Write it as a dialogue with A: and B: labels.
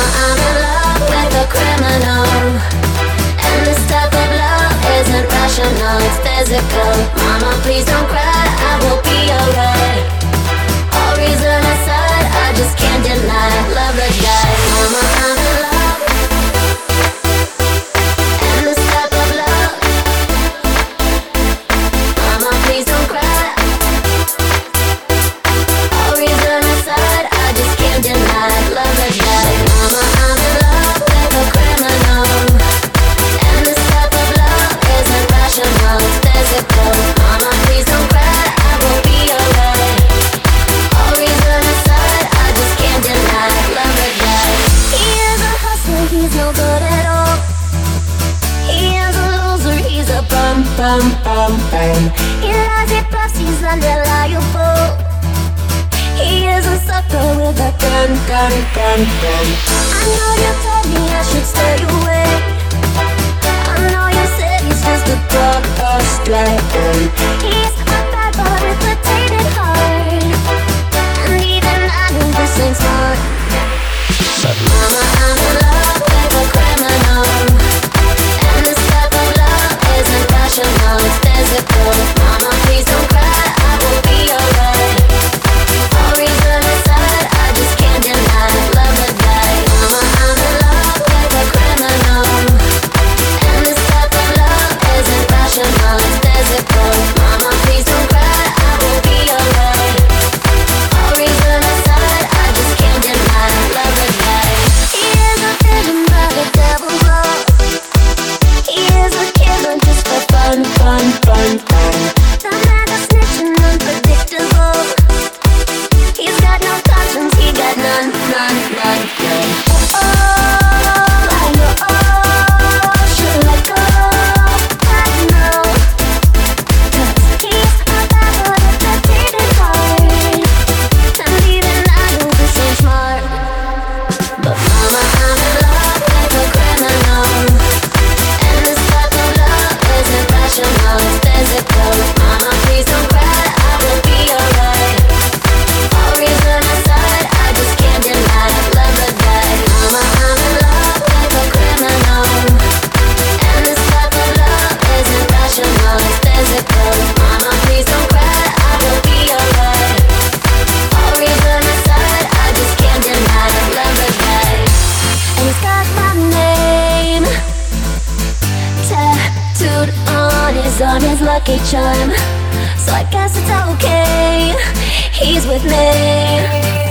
A: I'm in love with a criminal, and this type of love isn't rational, it's physical. Mama, please don't cry, I will be alright. All reason aside, I just can't deny love the guy. Mama, I'm in love, and this type of love. Mama, please don't cry. All reason aside, I just can't deny love the guy. Mama, I'm in love with a criminal, and this type of love isn't rational, it's physical. Mama, please don't cry, I will be alright. All reason aside, I just can't deny love the guy. He is a hustler, he's no good at all. He is a loser, he's a bum. He lies, he bluffs, he's unreliable. He is a sucker with a gun. I know you told me I should stay away. I know you said he's just a dog or stray. He's a bad boy with a tainted heart, and even I know this ain't smart. But mama, I'm in love with a criminal, and this type of love isn't rational, it's physical. Mama, please don't cry, I will be alright. All reason aside, I just can't deny love the guy. Mama, I'm in love with a criminal, and this type of love isn't rational, it's physical. Mama, please don't cry, I will be alright. All reason aside, I just can't deny love the guy. He is a vision by the devil's law. He is a killer just for fun. The man is snitching, unpredictable. He's got no conscience, he got none. Oh, I know, should let go right now. 'Cause he's a bad boy with a tainted heart, and even I know this ain't smart. But mama, I'm in love with a criminal, and this type of love isn't rational, it's physical. Mama, please don't cry, I will be alright. All reason aside, I just can't deny love the guy. Mama, I'm in love with a criminal, and this type of love isn't rational, it's physical. Mama, please don't cry, I will be alright. All reason aside, I just can't deny love the guy. And he's got my name tattooed on his arm, his lucky charm. So I guess it's okay, he's with me.